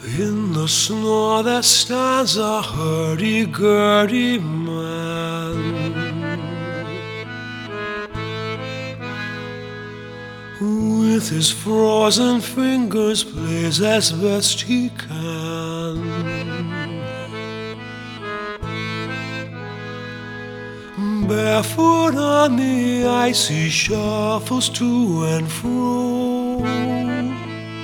In the snow there stands a hurdy-gurdy man, who with his frozen fingers plays as best he can. Barefoot on the ice he shuffles to and fro,